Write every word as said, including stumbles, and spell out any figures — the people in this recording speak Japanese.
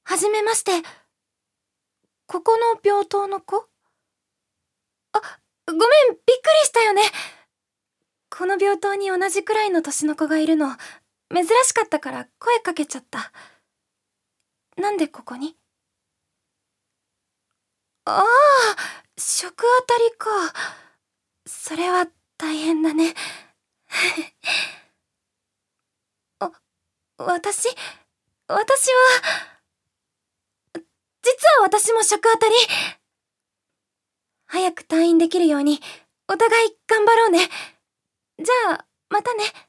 はじめまして。ここの病棟の子？あ、ごめん、びっくりしたよね。この病棟に同じくらいの年の子がいるの、珍しかったから声かけちゃった。なんでここに？ああ、食あたりか。それは大変だね。あ、私、私は、実は私も食あたり。早く退院できるように、お互い頑張ろうね。じゃあ、またね。